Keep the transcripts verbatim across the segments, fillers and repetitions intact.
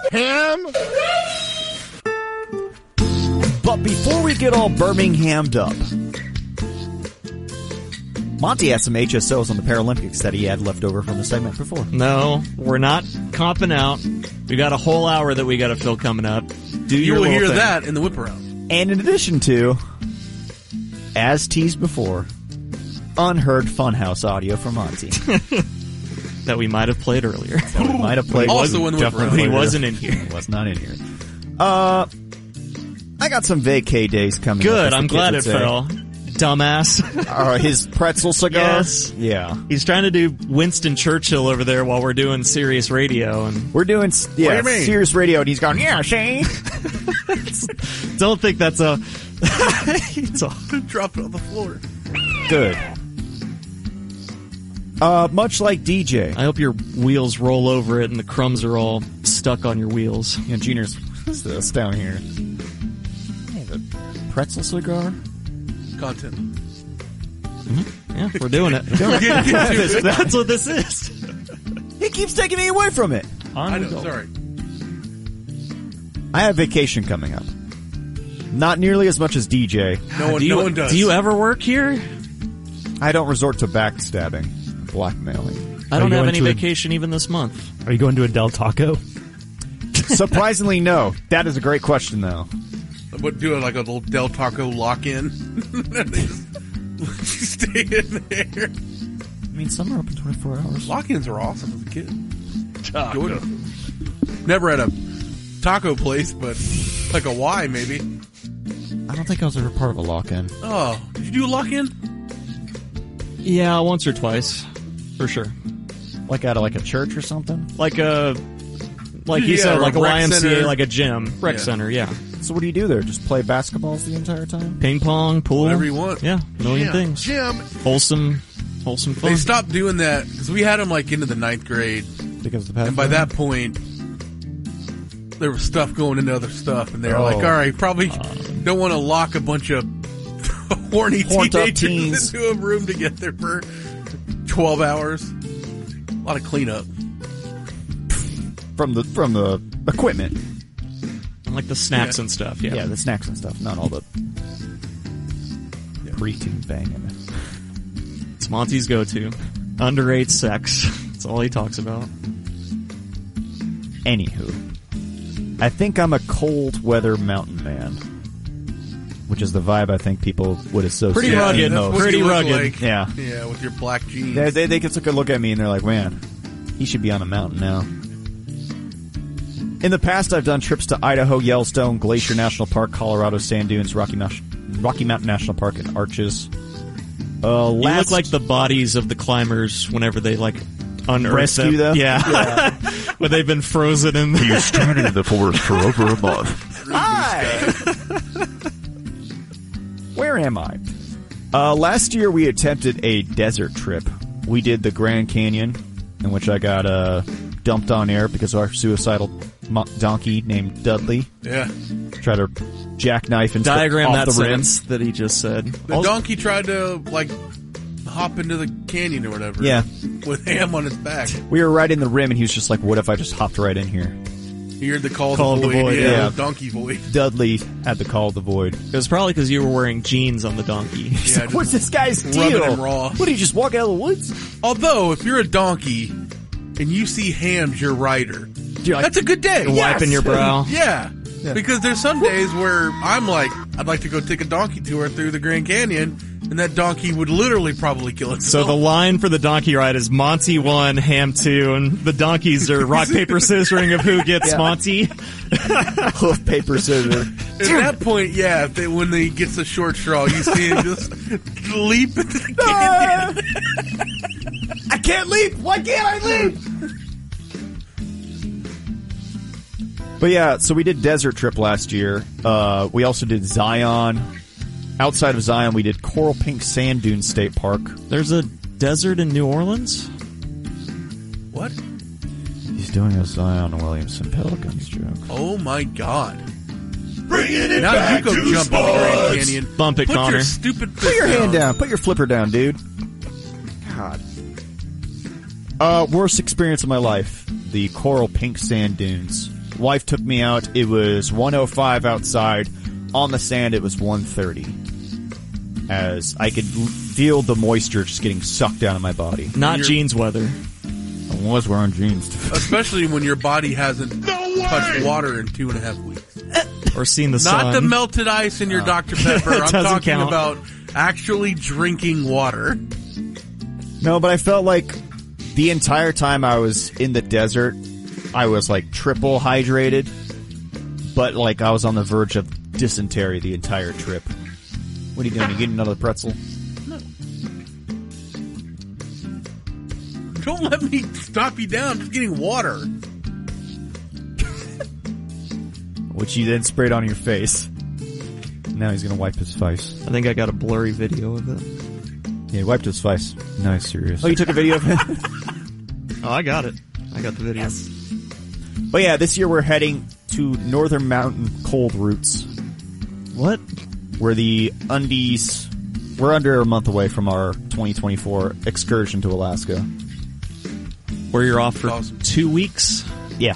Ham? But before we get all Birminghammed up, Monty has some H S Os on the Paralympics that he had left over from the segment before. No, we're not copping out. We got a whole hour that we got to fill coming up. Do You your will little hear thing. that in the whip around. And in addition to, as teased before, unheard Funhouse audio from Monty. that we might have played earlier. That we might have played. Also in the whip around. He wasn't in here. He was not in here. Uh, I got some vacay days coming up. Good. as the I'm kids glad would it say. fell. Dumbass. Uh, his pretzel cigar? Yes. Yeah. He's trying to do Winston Churchill over there while we're doing serious radio, and We're doing yeah, What do you mean? serious radio, and he's going, yeah, Shane. don't think that's a. it's a Drop it on the floor. Good. Uh, much like D J. I hope your wheels roll over it and the crumbs are all stuck on your wheels. You know, Junior's, what's this down here? Hey, the pretzel cigar? Content. Yeah, we're doing it. That's what this is. He keeps taking me away from it. On I we know, go. sorry. I have vacation coming up. Not nearly as much as D J. No one, do you, no one does. Do you ever work here? I don't resort to backstabbing, blackmailing. I Are don't you have going any to a- vacation even this month. Are you going to a Del Taco? Surprisingly, no. That is a great question, though. What, do it like a little Del Taco lock-in? Stay in there. I mean, some are open twenty-four hours. Lock-ins are awesome as a kid. Taco. Never at a taco place, but like a Y maybe. I don't think I was ever part of a lock-in. Oh, did you do a lock-in? Yeah, once or twice, for sure. Like at a, like a church or something? Like a, like you Yeah, said, or like a rec Y M C A, center. like a gym, rec Yeah. center. Yeah, So what do you do there? Just play basketballs the entire time? ping pong, pool, Whatever you want. Yeah, a million Jim, things. Jim. Wholesome, wholesome fun. They stopped doing that because we had them like into the ninth grade, Because of the and by that point, there was stuff going into other stuff, and they were Oh. like, "All right, probably don't want to lock a bunch of horny Horned up teenagers teens. into a room together for twelve hours." A lot of cleanup. from the from the equipment. And like the snacks Yeah. and stuff. Yeah. Yeah. the snacks and stuff, not all the pre-tune banging. It's Monty's go-to. Underage sex. That's all he talks about. Anywho, I think I'm a cold weather mountain man, which is the vibe I think people would associate. Pretty Yeah, rugged. that's what Pretty you look rugged. like. Yeah. Yeah, with your black jeans. They, they, they took a look at me and they're like, man, he should be on a mountain now. In the past, I've done trips to Idaho, Yellowstone, Glacier National Park, Colorado Sand Dunes, Rocky, Nas- Rocky Mountain National Park, and Arches. Uh, You last look like the bodies of the climbers whenever they like unearth Rescue them? Yeah, when they've been frozen in. The- He's stranded in the forest for over a month. Hi! Where am I? Uh, last year, we attempted a desert trip. We did the Grand Canyon, in which I got uh, dumped on air because of our suicidal mo- donkey named Dudley. Yeah. Tried to jackknife and Diagram off that the rim. sentence that he just said. The donkey tried to, like, hop into the canyon or whatever. Yeah. With Ham on his back. We were right in the rim, and he was just like, what if I just hopped right in here? You heard the call, Call of of the the void. void, Yeah, yeah. the donkey void. Dudley had the call of the void. It was probably because you were wearing jeans on the donkey. He's Yeah, like, what's this guy's rubbing deal? him raw. What, did he just walk out of the woods? Although, if you're a donkey and you see Ham's your rider, You're like, that's a good day. Wiping your brow. Yeah. Because there's some days where I'm like, I'd like to go take a donkey tour through the Grand Canyon, and that donkey would literally probably kill So itself. the line for the donkey ride is Monty one, Ham two, and the donkeys are rock, paper, scissoring of who gets Yeah. Monty. hoof, paper, scissors. At that point, yeah, if they, when they gets the short straw, you see him just leap into the canyon. I can't leap! Why can't I leap? But yeah, so we did desert trip last year. Uh, we also did Zion. Outside of Zion, we did Coral Pink Sand Dune State Park. There's a desert in New Orleans? What? He's doing a Zion Williamson Pelicans joke. Oh my god. Bringing it Now back you go to jump in the Grand sports. Canyon. Bump it, Put Connor. your stupid fist Put your hand down. Put your flipper down, dude. God. Uh, worst experience of my life. The Coral Pink Sand Dunes. Wife took me out. It was one oh five outside. On the sand, it was one thirty. As I could l- feel the moisture just getting sucked out of my body. Not You're- jeans weather. I was wearing jeans. Especially when your body hasn't touched water in two and a half weeks. Or seen the sun. Not the melted ice in your Doctor Pepper. I'm Doesn't talking count. about actually drinking water. No, but I felt like the entire time I was in the desert, I was like triple hydrated, but like I was on the verge of dysentery the entire trip. What are you doing? You getting another pretzel? Don't let me stop you down. I'm just getting water. Which you then sprayed on your face. Now he's gonna wipe his face. I think I got a blurry video of it. Yeah, he wiped his face. No, he's serious. Oh, you took a video of it? Oh, I got it. I got the video. But yeah, this year we're heading to Northern Mountain cold routes. What? Where the undies... We're under a month away from our twenty twenty-four excursion to Alaska. Where you're off for Awesome. two weeks? Yeah.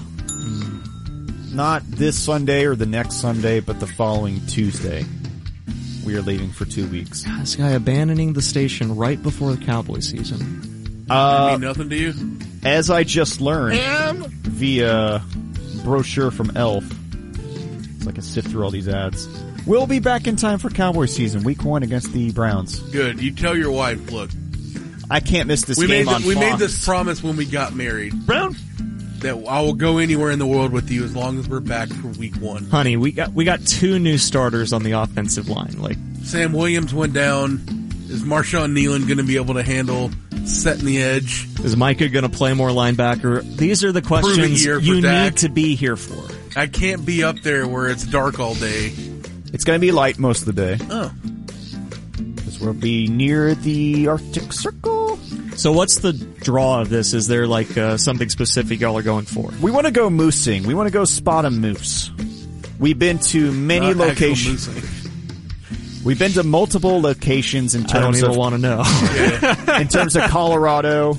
Not this Sunday or the next Sunday, but the following Tuesday. We are leaving for two weeks. This guy abandoning the station right before the cowboy season. Uh, mean nothing to you? As I just learned via brochure from Elf, it's like I sift through all these ads. We'll be back in time for cowboy season, week one against the Browns. Good. You tell your wife, look, I can't miss this we game made on the, we Fox. made this promise when we got married Brown? that I will go anywhere in the world with you as long as we're back for week one. Honey, we got we got two new starters on the offensive line. Like, Sam Williams went down. Is Marshawn Nealon going to be able to handle setting the edge? is Micah going to play more linebacker? These are the questions year for you Dak. need to be here for. I can't be up there where it's dark all day. It's going to be light most of the day, Oh, because we'll be near the Arctic Circle. So what's the draw of this? Is there like uh, something specific y'all are going for? We want to go moosing. We want to go spot a moose. We've been to many not actual locations. moosing. We've been to multiple locations in I don't terms even of want to know. Yeah. in terms of Colorado,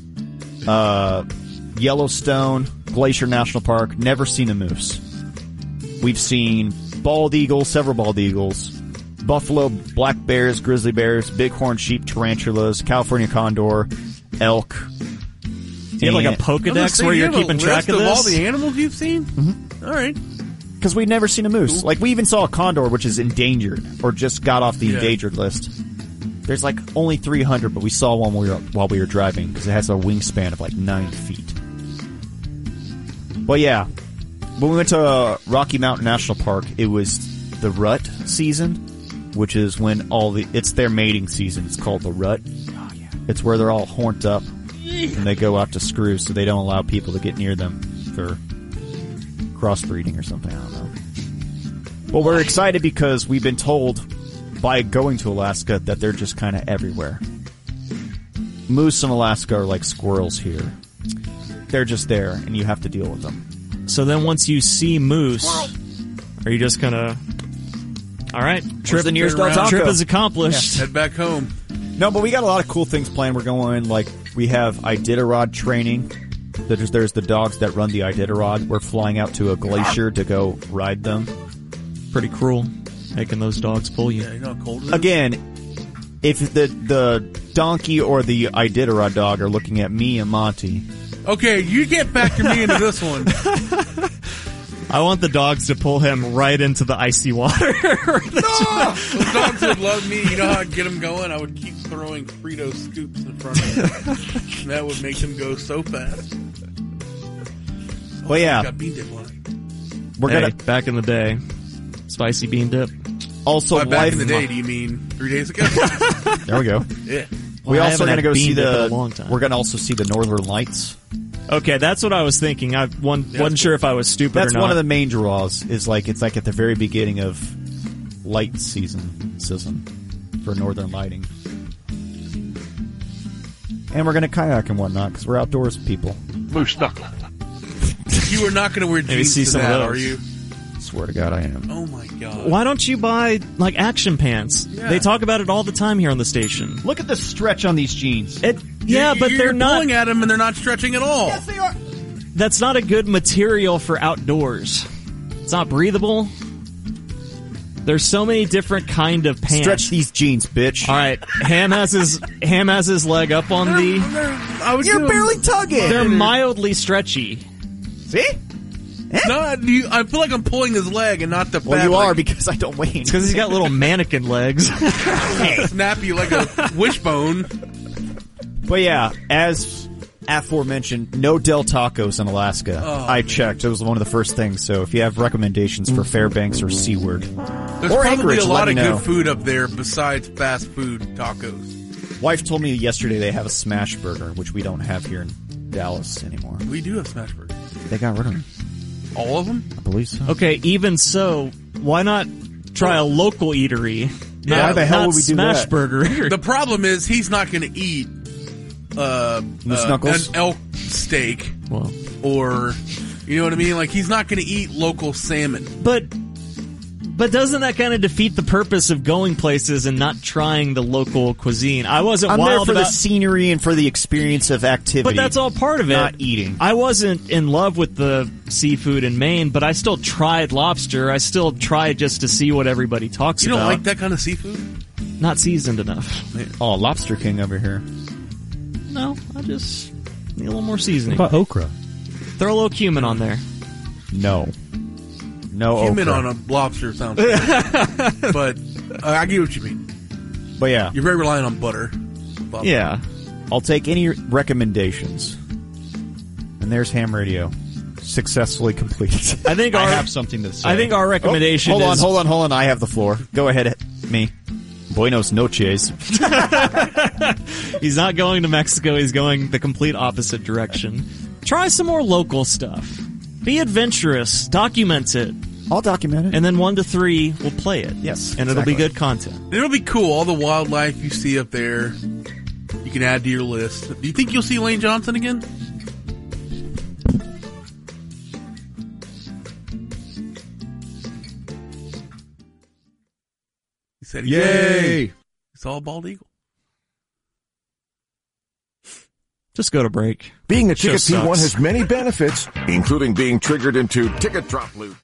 uh, Yellowstone, Glacier National Park. Never seen a moose. We've seen bald eagles, several bald eagles, buffalo, black bears, grizzly bears, bighorn sheep, tarantulas, California condor, elk. Do you have like a I was gonna Pokedex say, where you you're have a keeping track list of this? all the animals you've seen? Mm-hmm. All right. Because we've never seen a moose. Like, we even saw a condor, which is endangered, or just got off the Yeah. endangered list. There's like only three hundred, but we saw one while we were, while we were driving, because it has a wingspan of like nine feet. Well, yeah. When we went to uh, Rocky Mountain National Park, it was the rut season, which is when all the, it's their mating season. It's called the rut. Oh, yeah. It's where they're all horned up, and they go out to screw, so they don't allow people to get near them for crossbreeding or something. I don't know. Well, we're excited because we've been told by going to Alaska that they're just kind of everywhere. Moose in Alaska are like squirrels here. They're just there, and you have to deal with them. So then once you see moose, are you just gonna... All right, trip, the nearest Del Taco? trip is accomplished. Head back home. No, but we got a lot of cool things planned. We're going, like, we have Iditarod training. There's, there's the dogs that run the Iditarod. We're flying out to a glacier to go ride them. Pretty cruel, making those dogs pull you. Yeah, you know how cold it is? Again, if the the donkey or the Iditarod dog are looking at me and Monty, Okay, you can't factor me into this one. I want the dogs to pull him right into the icy water. Those dogs would love me. You know how I'd get them going? I would keep throwing Frito scoops in front of them. And that would make them go so fast. well, yeah, Got bean dip on it. we're Hey, gonna back in the day, spicy bean dip. also By back live in the day, do you mean three days ago? There we go. Yeah. We Well, I also haven't going to had go see bean dip in the. a long time. We're going to also see the Northern Lights. Okay, that's what I was thinking. I one, Yeah, wasn't sure if I was stupid That's or not. one of the main draws. Is like it's like at the very beginning of light season season for Northern Lighting, and we're going to kayak and whatnot because we're outdoors people. Moose knuckle. You are not going to wear Maybe jeans see to some of that, those. are you? Swear to God, I am. Oh my god. Why don't you buy like action pants? Yeah. They talk about it all the time here on the station. Look at the stretch on these jeans. It, yeah, You're- but you're they're not. pulling at them and they're not stretching at all. Yes, they are. that's not a good material for outdoors. It's not breathable. There's so many different kind of pants. Stretch these jeans, bitch. All right, Ham has his Ham has his leg up on the. I was You're doing- barely tugging. They're mildly stretchy. See? No, you, I feel like I'm pulling his leg and not the Well, fabric. you are because I don't weigh. Because he's got little mannequin legs. Snappy like a wishbone. But yeah, as aforementioned, no Del Tacos in Alaska. Oh, I checked. It was one of the first things. So if you have recommendations for Fairbanks or Seaward, There's or probably Anchorage, a let lot me of know. good food up there besides fast food tacos. Wife told me yesterday they have a smash burger, which we don't have here in Dallas anymore. We do have smash burgers. They got rid of them. All of them? I believe so. Okay, even so, why not try a local eatery? Yeah, Not, why the hell not would we do Smash that? Burger. The problem is he's not going to eat uh, Moose uh, knuckles? an elk steak Well, or, you know what I mean? Like, he's not going to eat local salmon. but but doesn't that kind of defeat the purpose of going places and not trying the local cuisine? I wasn't I'm there wild for about, the scenery and for the experience of activity. but that's all part of it. Not eating. I wasn't in love with the seafood in Maine, but I still tried lobster. I still tried just to see what everybody talks You don't about. like that kind of seafood? Not seasoned enough. Oh, Lobster King over here. No, I just need a little more seasoning. What about okra? Throw a little cumin on there. No. No Cumin okra. on a lobster sounds good. But uh, I get what you mean. But yeah, You're very reliant on butter. Lobster. Yeah. I'll take any recommendations. And there's Ham Radio. Successfully completed. I think I our have something to say. I think our recommendation Oh, hold on, is hold on, hold on. I have the floor. Go ahead, me. Buenos noches. he's not going to Mexico, he's going the complete opposite direction. Try some more local stuff. Be adventurous, document it, I'll document it. and then one to three will play it. Yes, And it'll be exactly. good content. It'll be cool. All the wildlife you see up there, you can add to your list. Do you think you'll see Lane Johnson again? He said, "Yay!" He saw a bald eagle. Just go to break. Being a Show Ticket P one sucks. has many benefits, including being triggered into Ticket Drop Loop.